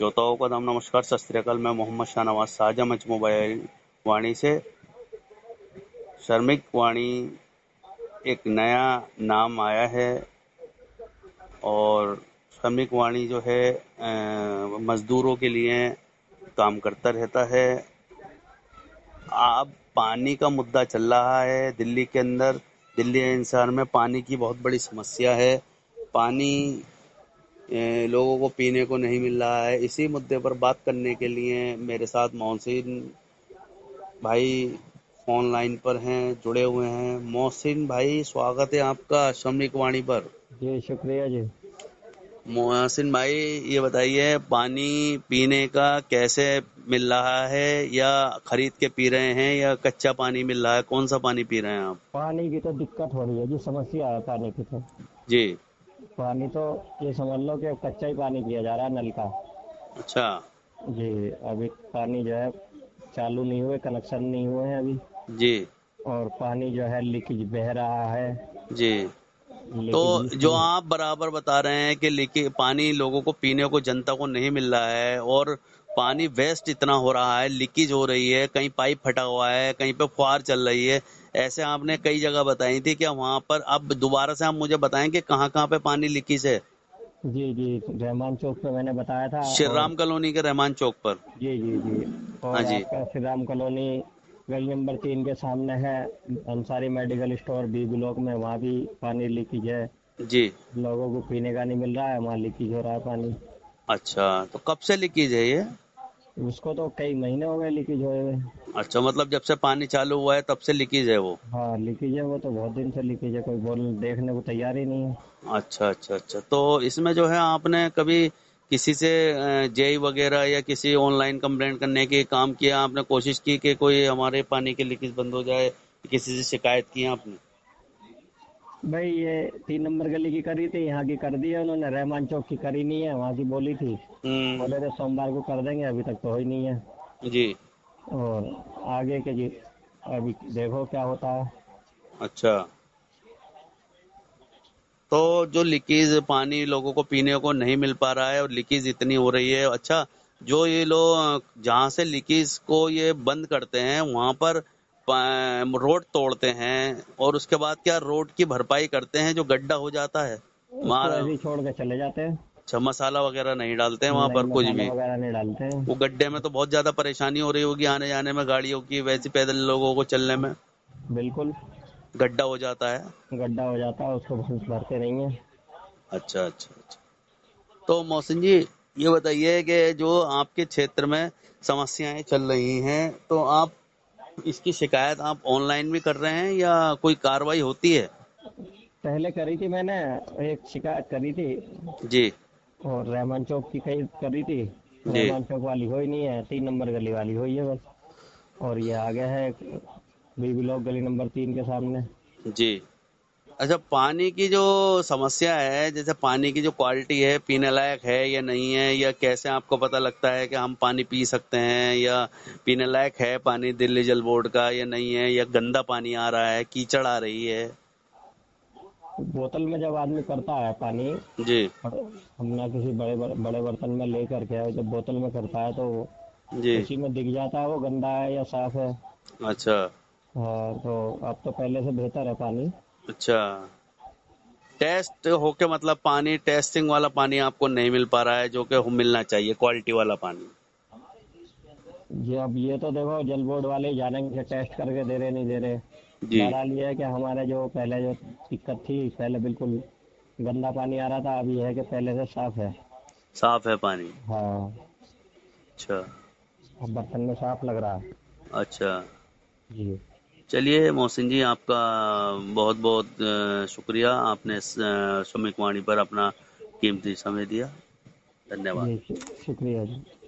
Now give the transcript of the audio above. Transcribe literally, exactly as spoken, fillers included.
श्रोताओं का नाम नमस्कार, सत श्री अकाल। मैं मोहम्मद शाहनवाज साजा मंच मोबाइल वाणी से। श्रमिक वाणी एक नया नाम आया है और श्रमिक वाणी जो है मजदूरों के लिए काम करता रहता है। अब पानी का मुद्दा चल रहा है दिल्ली के अंदर। दिल्ली एनसीआर में पानी की बहुत बड़ी समस्या है। पानी लोगों को पीने को नहीं मिल रहा है। इसी मुद्दे पर बात करने के लिए मेरे साथ मोहसिन भाई ऑनलाइन पर हैं, जुड़े हुए हैं। मोहसिन भाई, स्वागत है आपका श्रमिक वाणी पर। जी शुक्रिया जी। मोहसिन भाई, ये बताइए, पानी पीने का कैसे मिल रहा है, या खरीद के पी रहे हैं, या कच्चा पानी मिल रहा है? कौन सा पानी पी रहे हैं आप? पानी की तो दिक्कत हो रही है जी, समस्या है पानी की तो। जी। पानी तो ये समझ लो कि कच्चा ही पानी पिया जा रहा है, नल का। अच्छा जी। अभी पानी जो है चालू नहीं हुए, कनेक्शन नहीं हुए हैं अभी। जी और पानी जो है लीकेज बह रहा है। जी। तो लीकेज जो की। आप बराबर बता रहे हैं कि लीकेज पानी लोगों को पीने को, जनता को नहीं मिल रहा है, और पानी वेस्ट इतना हो रहा है, लीकेज हो रही है, कहीं पाइप फटा हुआ है, कहीं पे फुहार चल रही है, ऐसे आपने कई जगह बताई थी। कि वहां पर अब दोबारा से आप मुझे बताएं कि कहाँ कहाँ पे पानी लीकेज है? जी जी, रहमान चौक पे मैंने बताया था। श्री और राम कॉलोनी के रहमान चौक पर। जी जी जी। हाँ और जी। आपका श्री राम कॉलोनी गली नंबर तीन के सामने है Ansari medical store B block में, वहाँ भी पानी लीकेज है। जी। लोगों को पीने का नहीं मिल रहा है, वहाँ लीकेज हो रहा है पानी। अच्छा, तो कब से लीकेज है ये? उसको तो कई महीने हो गए लीकेज हुए हुए। अच्छा, मतलब जब से पानी चालू हुआ है तब से लीकेज है वो? हाँ लीकेज है, वो तो बहुत दिन से लीकेज है, कोई बोल देखने को तैयार ही नहीं है। अच्छा अच्छा अच्छा। तो इसमें जो है, आपने कभी किसी से जेई वगैरह या किसी ऑनलाइन कंप्लेंट करने की काम किया? आपने कोशिश की कि कोई हमारे पानी की लीकेज बंद हो जाए? किसी से शिकायत की आपने? भाई ये तीन नंबर गली की करी थी, यहाँ की कर दी है उन्होंने। रहमान चौक की करी नहीं है, वहाँ की बोली थी। हम्म। बोले थे सोमवार को कर देंगे, अभी तक तो हो ही नहीं है। जी। और आगे के जी अभी देखो क्या होता है। अच्छा, तो जो लीकेज पानी लोगों को पीने को नहीं मिल पा रहा है और लीकेज इतनी हो रही है, अच्छा, जो ये लोग जहाँ से लीकेज को ये बंद करते हैं वहां पर पा- रोड तोड़ते हैं, और उसके बाद क्या रोड की भरपाई करते हैं जो गड्ढा हो जाता है? उसको मार ऐसे ही छोड़ के चले जाते हैं। अच्छा, मसाला वगैरह नहीं डालते हैं वहां नहीं, पर कुछ मसाला भी? वगैरह नहीं डालते हैं। वो गड्ढे में तो बहुत ज्यादा परेशानी हो रही होगी आने जाने में गाड़ियों की, वैसे पैदल लोगों को चलने में। बिल्कुल। गड्ढा हो जाता है। गड्ढा हो जाता है, उसको भर- भरते नहीं है। अच्छा अच्छा अच्छा। तो मोहसिन जी, ये बताइए कि जो आपके क्षेत्र में समस्याएं चल रही हैं, तो आप इसकी शिकायत आप ऑनलाइन भी कर रहे हैं, या कोई कार्रवाई होती है? पहले करी थी मैंने, एक शिकायत करी थी। जी और रहमान चौक की कई करी थी। जी रहमान चौक वाली हुई नहीं है, तीन नंबर गली वाली हुई है बस। और ये आगे है बी ब्लॉक गली नंबर तीन के सामने। जी। अच्छा, पानी की जो समस्या है, जैसे पानी की जो क्वालिटी है, पीने लायक है या नहीं है, या कैसे आपको पता लगता है कि हम पानी पी सकते हैं, या पीने लायक है पानी दिल्ली जल बोर्ड का या नहीं है, या गंदा पानी आ रहा है, कीचड़ आ रही है? बोतल में जब आदमी करता है पानी, जी हमने किसी बड़े बड़े बर्तन में ले करके जब बोतल में करता है तो जी। उसी में दिख जाता है वो गंदा है या साफ है। अच्छा हाँ, तो अब तो पहले से बेहतर है पानी। अच्छा। टेस्ट होके मतलब पानी, टेस्टिंग वाला पानी आपको नहीं मिल पा रहा है, जो कि मिलना चाहिए, क्वालिटी वाला पानी? ये अब ये तो देखो जल बोर्ड वाले ही जानेंगे टेस्ट करके दे रहे नहीं दे रहे। जी। बहरहाल ये है कि हमारे जो पहले जो दिक्कत थी, पहले बिल्कुल गंदा पानी आ रहा था, अभी है कि पहले से साफ है। साफ है पानी? हाँ। अच्छा अब बर्तन में साफ लग रहा है। अच्छा। जी। चलिए मोहसिन जी, आपका बहुत बहुत शुक्रिया। आपने इस, अ, श्रमिक वाणी पर अपना कीमती समय दिया। धन्यवाद। जी शु- शुक्रिया जी।